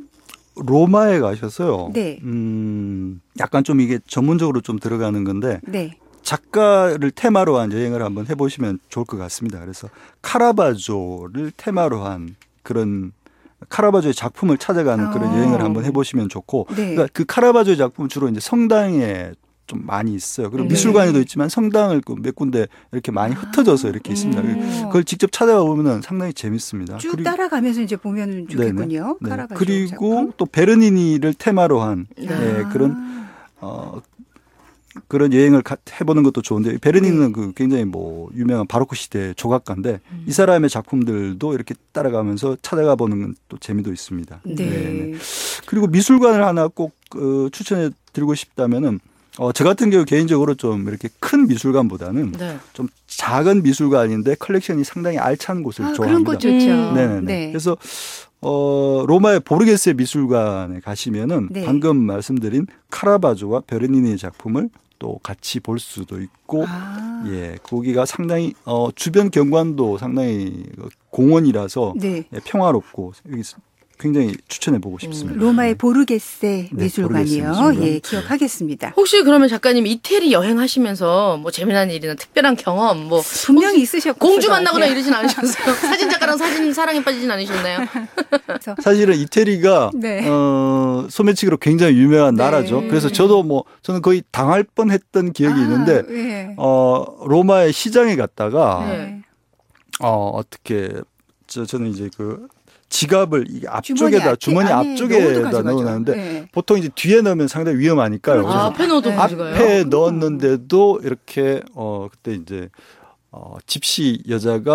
로마에 가셔서요. 네. 음, 약간 좀 이게 전문적으로 좀 들어가는 건데 네. 작가를 테마로 한 여행을 한번 해보시면 좋을 것 같습니다. 그래서 카라바조를 테마로 한 그런 카라바조의 작품을 찾아가는 그런 어. 여행을 한번 해보시면 좋고, 네. 그러니까 그 카라바조의 작품은 주로 이제 성당에 좀 많이 있어요. 그리고 네. 미술관에도 있지만 성당을 그 몇 군데 이렇게 많이 흩어져서 이렇게 있습니다. 음. 그걸 직접 찾아가 보면 상당히 재밌습니다. 쭉 그리고- 따라가면서 이제 보면 좋겠군요. 네. 카라바조 그리고 작품. 또 베르니니를 테마로 한 예, 아. 그런 어, 그런 여행을 가, 해보는 것도 좋은데 베르니는 네. 그 굉장히 뭐 유명한 바로크 시대 조각가인데 이 사람의 작품들도 이렇게 따라가면서 찾아가 보는 또 재미도 있습니다. 네. 네. 그리고 미술관을 하나 꼭 어, 추천해 드리고 싶다면은 어, 저 같은 경우 개인적으로 좀 이렇게 큰 미술관보다는 네. 좀 작은 미술관인데 컬렉션이 상당히 알찬 곳을 아, 그런 좋아합니다. 거 좋죠. 음. 네네네. 네. 그래서 어 로마의 보르게세 미술관에 가시면은 네. 방금 말씀드린 카라바조와 베르니니의 작품을 또 같이 볼 수도 있고, 아. 예, 거기가 상당히 어 주변 경관도 상당히 공원이라서 네. 예, 평화롭고 여기 굉장히 추천해 보고 싶습니다. 로마의 보르게세 네, 미술관이요. 보르게세 미술관. 예, 기억하겠습니다. 혹시 그러면 작가님 이태리 여행하시면서 뭐 재미난 일이나 특별한 경험, 뭐 분명히 있으셨고 공주 만나거나 이러진 않으셨어요? 사진 작가랑 사진 사랑에 빠지진 않으셨나요? 사실은 이태리가 네. 어, 소매치기로 굉장히 유명한 네. 나라죠. 그래서 저도 뭐 저는 거의 당할 뻔했던 기억이 아, 있는데 네. 어, 로마의 시장에 갔다가 네. 어, 어떻게 저 저는 이제 그 지갑을 이 주머니 앞쪽에다 앞에, 주머니 안에 앞쪽에다 넣어도 가져가죠. 넣어놨는데 네. 보통 이제 뒤에 넣으면 상당히 위험하니까요. 아, 그래서 앞에 넣어도 네. 가져가요? 앞에 넣었는데도 이렇게 어 그때 이제 어 집시 여자가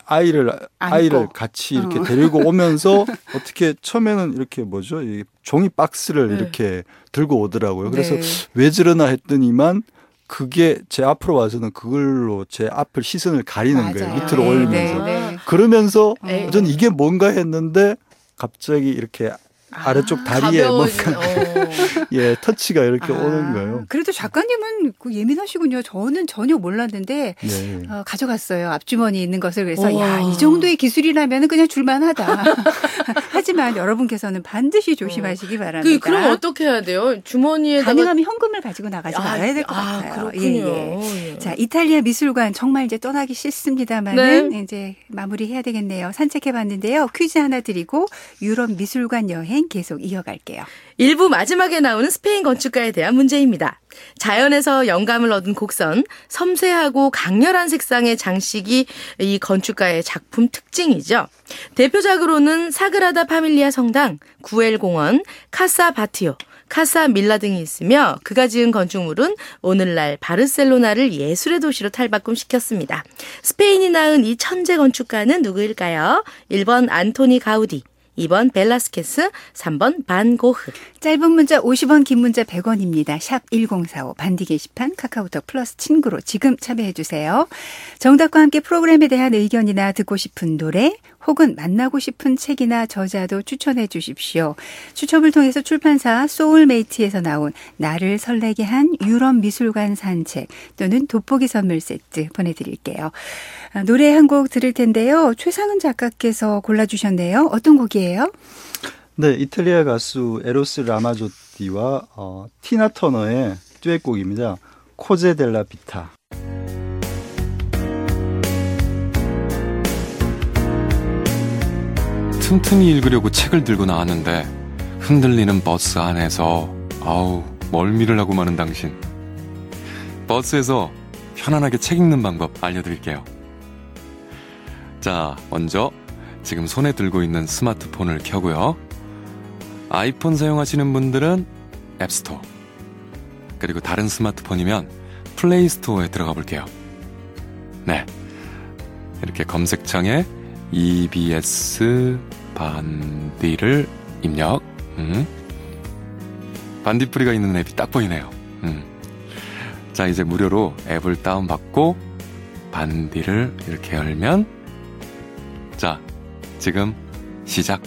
아이를 안고. 아이를 같이 이렇게 어. 데리고 오면서 어떻게 처음에는 이렇게 뭐죠? 이 종이 박스를 네. 이렇게 들고 오더라고요. 그래서 네. 왜 저러나 했더니만 그게 제 앞으로 와서는 그걸로 제 앞을 시선을 가리는 맞아요. 거예요. 밑으로 네, 올리면서. 네, 네. 그러면서 에이. 저는 이게 뭔가 했는데 갑자기 이렇게 아래쪽 다리에 가벼워진, 뭔가 어. 예 터치가 이렇게 아, 오는 거예요. 그래도 작가님은 그 예민하시군요. 저는 전혀 몰랐는데 네. 어, 가져갔어요. 앞주머니에 있는 것을. 그래서 우와. 야, 이 정도의 기술이라면 그냥 줄만하다. 하지만 여러분께서는 반드시 조심하시기 바랍니다. 그, 그럼 어떻게 해야 돼요? 주머니에다가. 가능하면 현금을 가지고 나가지 아, 말아야 될 것 아, 같아요. 그렇군요. 예, 예. 예. 자, 이탈리아 미술관 정말 이제 떠나기 싫습니다만은 네. 이제 마무리해야 되겠네요. 산책해봤는데요. 퀴즈 하나 드리고 유럽 미술관 여행 계속 이어갈게요. 일 부 마지막에 나오는 스페인 건축가에 대한 문제입니다. 자연에서 영감을 얻은 곡선, 섬세하고 강렬한 색상의 장식이 이 건축가의 작품 특징이죠. 대표작으로는 사그라다 파밀리아 성당, 구엘 공원, 카사 바티오, 카사 밀라 등이 있으며 그가 지은 건축물은 오늘날 바르셀로나를 예술의 도시로 탈바꿈시켰습니다. 스페인이 낳은 이 천재 건축가는 누구일까요? 일 번 안토니 가우디, 이 번 벨라스케스, 삼 번 반 고흐. 짧은 문자 오십 원, 긴 문자 백 원입니다. 샵 일공사오 반디 게시판 카카오톡 플러스 친구로 지금 참여해 주세요. 정답과 함께 프로그램에 대한 의견이나 듣고 싶은 노래 혹은 만나고 싶은 책이나 저자도 추천해 주십시오. 추첨을 통해서 출판사 소울메이트에서 나온 나를 설레게 한 유럽 미술관 산책 또는 돋보기 선물 세트 보내드릴게요. 아, 노래 한 곡 들을 텐데요. 최상은 작가께서 골라주셨네요. 어떤 곡이에요? 네, 이탈리아 가수 에로스 라마조티와 어, 티나 터너의 듀엣곡입니다. 코제 델라 비타. 틈틈이 읽으려고 책을 들고 나왔는데 흔들리는 버스 안에서 아우 멀미를 하고 마는 당신. 버스에서 편안하게 책 읽는 방법 알려드릴게요. 자, 먼저 지금 손에 들고 있는 스마트폰을 켜고요. 아이폰 사용하시는 분들은 앱스토어, 그리고 다른 스마트폰이면 플레이스토어에 들어가 볼게요. 네, 이렇게 검색창에 이비에스 반디를 입력. 음. 반디프리가 있는 앱이 딱 보이네요. 음. 자, 이제 무료로 앱을 다운받고 반디를 이렇게 열면, 자, 지금 시작.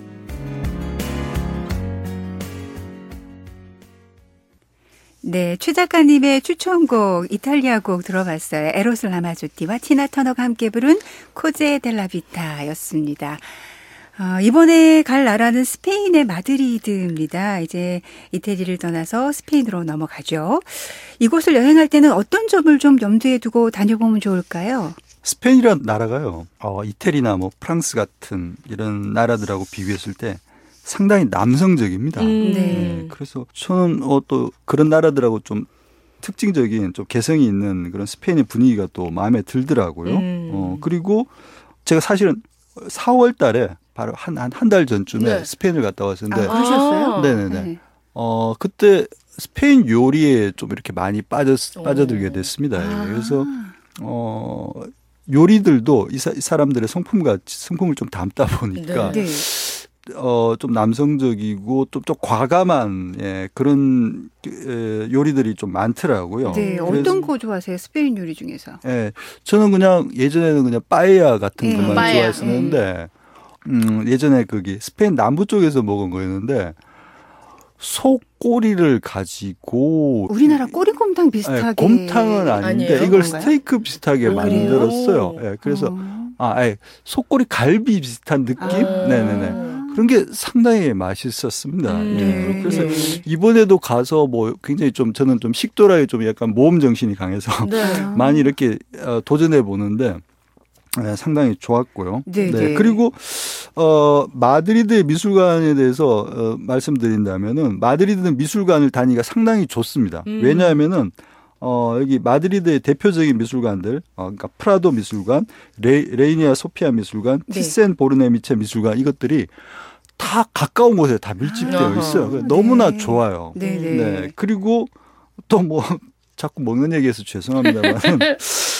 네, 최 작가님의 추천곡 이탈리아 곡 들어봤어요. 에로스 라마조티와 티나 터너가 함께 부른 코제 델라 비타였습니다. 어, 이번에 갈 나라는 스페인의 마드리드입니다. 이제 이태리를 떠나서 스페인으로 넘어가죠. 이곳을 여행할 때는 어떤 점을 좀 염두에 두고 다녀보면 좋을까요? 스페인이란 나라가요. 어, 이태리나 뭐 프랑스 같은 이런 나라들하고 비교했을 때 상당히 남성적입니다. 음. 네. 그래서 저는 어, 또 그런 나라들하고 좀 특징적인 좀 개성이 있는 그런 스페인의 분위기가 또 마음에 들더라고요. 음. 어, 그리고 제가 사실은 사월 달에 바로 한 한 한 달 전쯤에 네. 스페인을 갔다 왔었는데, 아, 그러셨어요? 네네네. 네. 어 그때 스페인 요리에 좀 이렇게 많이 빠졌 빠져들게 됐습니다. 아. 그래서 어 요리들도 이, 사, 이 사람들의 성품과 성품을 좀 담다 보니까 네. 어 좀 남성적이고 좀, 좀 과감한 예, 그런 에, 요리들이 좀 많더라고요. 네, 그래서, 어떤 거 좋아하세요? 스페인 요리 중에서? 예, 저는 그냥 예전에는 그냥 빠에야 같은 네. 것만 빠에야. 좋아했었는데, 음, 예전에 거기 스페인 남부 쪽에서 먹은 거였는데 소꼬리를 가지고 우리나라 꼬리곰탕 비슷하게. 예, 곰탕은 아닌데 아니에요? 이걸 그런가요? 스테이크 비슷하게 오, 만들었어요. 그래요? 예, 그래서 어. 아, 아예 소꼬리 갈비 비슷한 느낌? 아. 네네네. 그런 게 상당히 맛있었습니다. 음. 예. 네. 그래서 네. 이번에도 가서 뭐 굉장히 좀 저는 좀 식도락에 좀 약간 모험 정신이 강해서 네. 많이 이렇게 어, 도전해 보는데 예, 상당히 좋았고요. 네, 네. 그리고 어 마드리드의 미술관에 대해서 어, 말씀드린다면은 마드리드는 미술관을 다니기가 상당히 좋습니다. 음. 왜냐하면은 어, 여기 마드리드의 대표적인 미술관들, 어, 그러니까 프라도 미술관, 레, 레이니아 소피아 미술관, 네. 티센 보르네미체 미술관 이것들이 다 가까운 곳에 다 밀집되어 아하. 있어요. 그래서 너무나 네. 좋아요. 네, 네. 네. 그리고 또 뭐 자꾸 먹는 얘기해서 죄송합니다만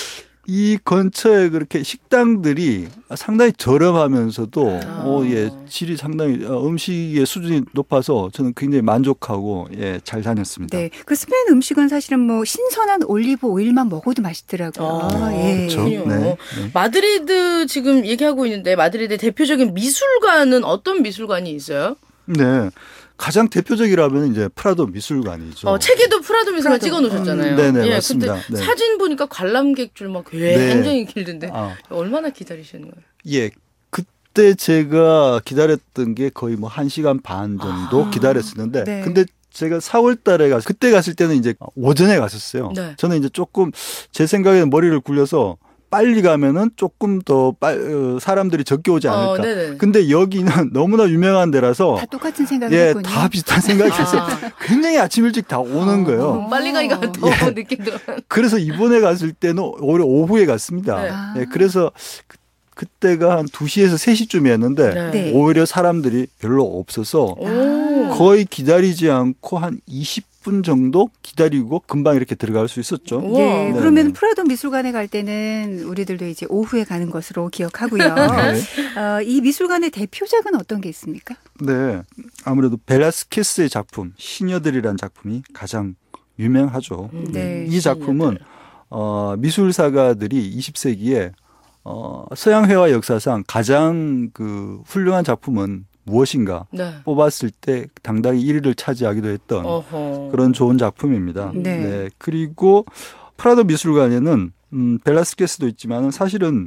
이 근처에 그렇게 식당들이 상당히 저렴하면서도 아. 어, 예, 질이 상당히 어, 음식의 수준이 높아서 저는 굉장히 만족하고 예, 잘 다녔습니다. 네, 그 스페인 음식은 사실은 뭐 신선한 올리브 오일만 먹어도 맛있더라고요. 아, 예. 그렇죠. 그렇군요. 네, 네. 마드리드 지금 얘기하고 있는데 마드리드의 대표적인 미술관은 어떤 미술관이 있어요? 네. 가장 대표적이라면 이제 프라도 미술관이죠. 어, 책에도 프라도 미술관 프라도. 찍어 놓으셨잖아요. 음, 네네, 예, 맞습니다. 그때 네. 사진 보니까 관람객 줄 막 굉장히 길던데 아, 얼마나 기다리시는 거예요? 예. 그때 제가 기다렸던 게 거의 뭐 한 시간 반 정도 아. 기다렸었는데 네. 근데 제가 사월 달에 가 그때 갔을 때는 이제 오전에 갔었어요. 네. 저는 이제 조금 제 생각에는 머리를 굴려서 빨리 가면은 조금 더 빨, 어, 사람들이 적게 오지 않을까. 어, 네네. 근데 여기는 너무나 유명한 데라서 다 똑같은 생각을 예, 했군요. 다 비슷한 생각이 있어요. 아. 굉장히 아침 일찍 다 오는 거예요. 어, 빨리 가니까 더 예. 늦게 들어. 그래서 이번에 갔을 때는 오히려 오후에 갔습니다. 네. 아. 예, 그래서 그, 그때가 한 두 시에서 세 시쯤이었는데 네. 네. 오히려 사람들이 별로 없어서 오. 거의 기다리지 않고 한 이십 분 정도 기다리고 금방 이렇게 들어갈 수 있었죠. 우와. 네, 네, 그러면 네. 프라도 미술관에 갈 때는 우리들도 이제 오후에 가는 것으로 기억하고요. 네. 어, 이 미술관의 대표작은 어떤 게 있습니까? 네. 아무래도 벨라스케스의 작품 시녀들이라는 작품이 가장 유명하죠. 음, 네. 이 작품은 어, 미술사가들이 이십 세기에 어, 서양 회화 역사상 가장 그 훌륭한 작품은 무엇인가 네. 뽑았을 때 당당히 일 위를 차지하기도 했던 어허. 그런 좋은 작품입니다. 네. 그리고 프라도 미술관에는 음, 벨라스케스도 있지만 사실은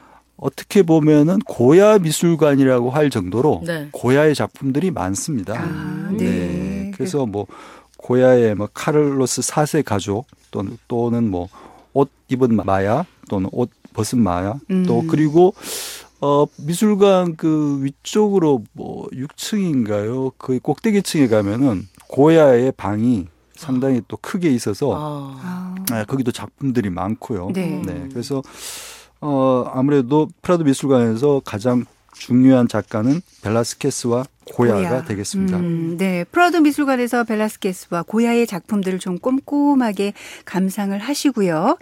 어떻게 보면은 고야 미술관이라고 할 정도로 네. 고야의 작품들이 많습니다. 아, 네. 네. 그래서 뭐 고야의 뭐 카를로스 사 세 가족 또는 또는 뭐 옷 입은 마야 또는 옷 벗은 마야 음. 또 그리고 어 미술관 그 위쪽으로 뭐 육 층인가요? 그 꼭대기층에 가면은 고야의 방이 상당히 또 크게 있어서 아. 아, 아, 거기도 작품들이 많고요. 네. 그래서 어 아무래도 프라도 미술관에서 가장 중요한 작가는 벨라스케스와 고야가 고야. 되겠습니다. 음, 네, 프라도 미술관에서 벨라스케스와 고야의 작품들을 좀 꼼꼼하게 감상을 하시고요.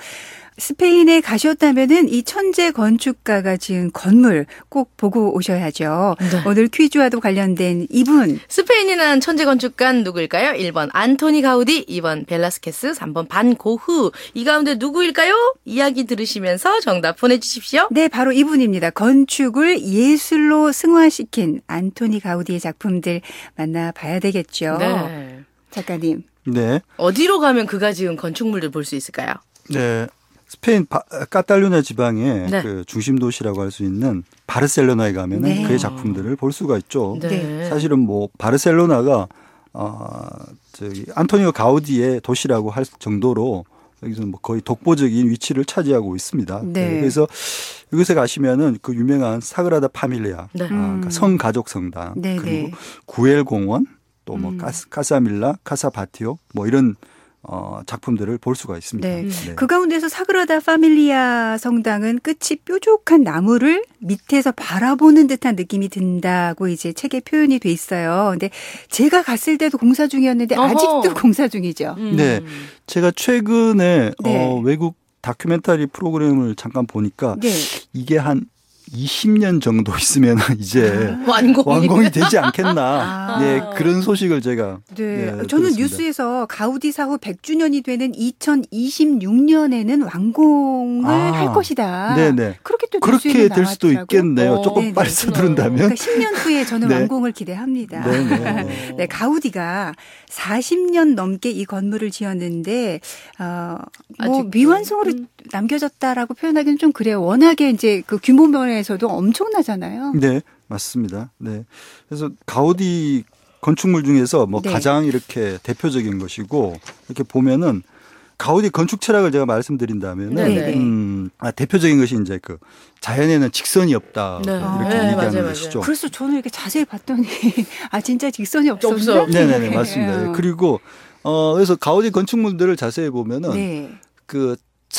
스페인에 가셨다면은 이 천재 건축가가 지은 건물 꼭 보고 오셔야죠. 네. 오늘 퀴즈와도 관련된 이분. 스페인이 난 천재 건축가 누구일까요? 일 번 안토니 가우디, 이 번 벨라스케스, 삼 번 반 고흐. 이 가운데 누구일까요? 이야기 들으시면서 정답 보내주십시오. 네, 바로 이분입니다. 건축을 예술로 승화시킨 안토니 가우디의 작품들 만나봐야 되겠죠. 네. 작가님. 네. 어디로 가면 그가 지은 건축물들 볼 수 있을까요? 네. 스페인 바, 카탈루냐 지방의 네. 그 중심 도시라고 할 수 있는 바르셀로나에 가면은 네. 그의 작품들을 볼 수가 있죠. 네. 사실은 뭐 바르셀로나가 어 저기 안토니오 가우디의 도시라고 할 정도로 여기서 뭐 거의 독보적인 위치를 차지하고 있습니다. 네. 그래서 이곳에 가시면은 그 유명한 사그라다 파밀리아, 네. 아, 그러니까 성가족 성당, 네, 그리고 네. 구엘 공원, 또 뭐 음. 카사밀라, 카사바티오, 뭐 이런 어, 작품들을 볼 수가 있습니다. 네. 네. 그 가운데서 사그라다 파밀리아 성당은 끝이 뾰족한 나무를 밑에서 바라보는 듯한 느낌이 든다고 이제 책에 표현이 돼 있어요. 근데 제가 갔을 때도 공사 중이었는데 어허. 아직도 공사 중이죠. 음. 네. 제가 최근에 네. 어, 외국 다큐멘터리 프로그램을 잠깐 보니까 네. 이게 한 이십 년 정도 있으면 이제 완공이. 완공이 되지 않겠나. 아. 네, 그런 소식을 제가 네. 예, 저는 들었습니다. 뉴스에서 가우디 사후 백 주년이 되는 이천이십육 년에는 완공을 아. 할 것이다. 네네. 그렇게 또 그렇게 뉴스에는 될 수도 나왔더라고요. 있겠네요. 어, 조금 네네. 빨리 서두른다면. 그러니까 십 년 후에 저는 네. 완공을 기대합니다. 네네. 네, 가우디가 사십 년 넘게 이 건물을 지었는데 어, 뭐 아직도. 미완성으로 음. 남겨졌다라고 표현하기는 좀 그래요. 워낙에 이제 그 규모면에서도 엄청나잖아요. 네, 맞습니다. 네. 그래서 가우디 건축물 중에서 뭐 네. 가장 이렇게 대표적인 것이고 이렇게 보면은 가우디 건축 철학을 제가 말씀드린다면은 네네. 음, 아, 대표적인 것이 이제 그 자연에는 직선이 없다 네. 이렇게 네, 얘기하는 맞아요, 것이죠. 그래서 저는 이렇게 자세히 봤더니 아 진짜 직선이 없었네. 없어요. 네네네 맞습니다. 그리고 어 그래서 가우디 건축물들을 자세히 보면은 네. 그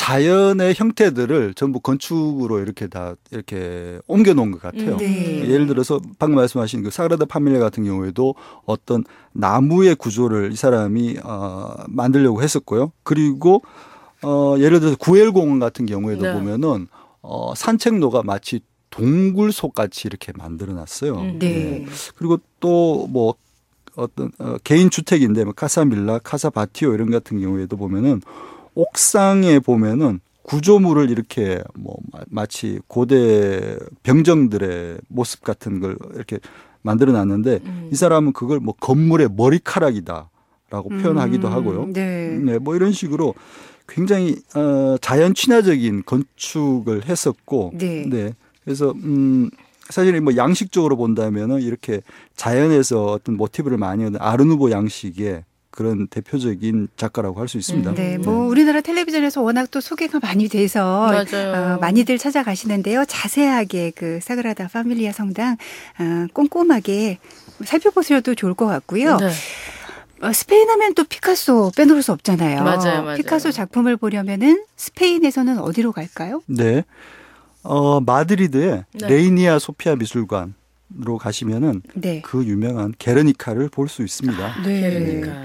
자연의 형태들을 전부 건축으로 이렇게 다 이렇게 옮겨 놓은 것 같아요. 음. 네. 예를 들어서 방금 말씀하신 그 사그라다 파밀리아 같은 경우에도 어떤 나무의 구조를 이 사람이 어, 만들려고 했었고요. 그리고 어, 예를 들어서 구엘공원 같은 경우에도 네. 보면은 어, 산책로가 마치 동굴 속 같이 이렇게 만들어 놨어요. 음. 네. 그리고 또 뭐 어떤 어, 개인 주택인데 뭐 카사밀라, 카사바티오 이런 같은 경우에도 보면은 옥상에 보면은 구조물을 이렇게 뭐 마치 고대 병정들의 모습 같은 걸 이렇게 만들어 놨는데 음. 이 사람은 그걸 뭐 건물의 머리카락이다라고 표현하기도 음, 하고요. 네. 네, 뭐 이런 식으로 굉장히 어, 자연 친화적인 건축을 했었고, 네. 네. 그래서 음 사실 뭐 양식적으로 본다면은 이렇게 자연에서 어떤 모티브를 많이 하는 아르누보 양식의 그런 대표적인 작가라고 할 수 있습니다. 음, 네, 뭐 우리나라 텔레비전에서 워낙 또 소개가 많이 돼서 맞아요. 어, 많이들 찾아가시는데요. 자세하게 그 사그라다 파밀리아 성당 어, 꼼꼼하게 살펴보셔도 좋을 것 같고요. 네. 어, 스페인 하면 또 피카소 빼놓을 수 없잖아요. 맞아요, 맞아요. 피카소 작품을 보려면은 스페인에서는 어디로 갈까요? 네. 어, 마드리드의 네. 레이니아 소피아 미술관으로 가시면은 네. 그 유명한 게르니카를 볼 수 있습니다. 네. 그러니까.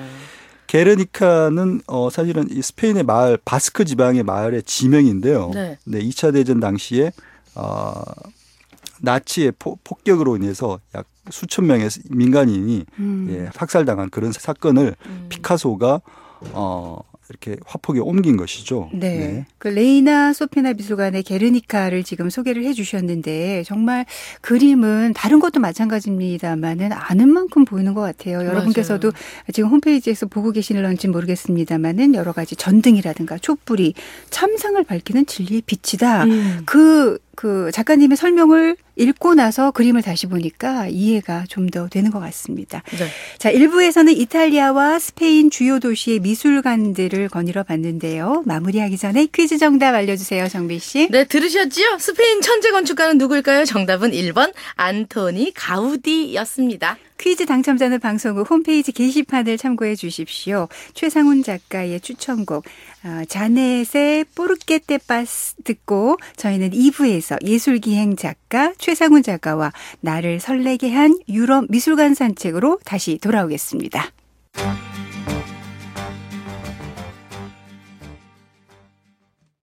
게르니카는 어, 사실은 이 스페인의 마을, 바스크 지방의 마을의 지명인데요. 네. 네, 이 차 대전 당시에 어, 나치의 포, 폭격으로 인해서 약 수천 명의 민간인이 음. 예, 학살당한 그런 사건을 음. 피카소가 어, 이렇게 화폭에 옮긴 것이죠. 네. 네. 그 레이나 소피나 미술관의 게르니카를 지금 소개를 해 주셨는데 정말 그림은 다른 것도 마찬가지입니다만은 아는 만큼 보이는 것 같아요. 여러분께서도 지금 홈페이지에서 보고 계시는지 모르겠습니다만은 여러 가지 전등이라든가 촛불이 참상을 밝히는 진리의 빛이다. 음. 그, 그 작가님의 설명을 읽고 나서 그림을 다시 보니까 이해가 좀 더 되는 것 같습니다. 네. 자, 일 부에서는 이탈리아와 스페인 주요 도시의 미술관들을 거닐어 봤는데요. 마무리하기 전에 퀴즈 정답 알려주세요, 정비 씨. 네, 들으셨지요? 스페인 천재 건축가는 누구일까요? 정답은 일 번 안토니 가우디였습니다. 퀴즈 당첨자는 방송 후 홈페이지 게시판을 참고해 주십시오. 최상훈 작가의 추천곡 어, 자넷의 포르케테 파스 듣고 저희는 이 부에서 예술기행 작가 최상훈 작가와 나를 설레게 한 유럽 미술관 산책으로 다시 돌아오겠습니다.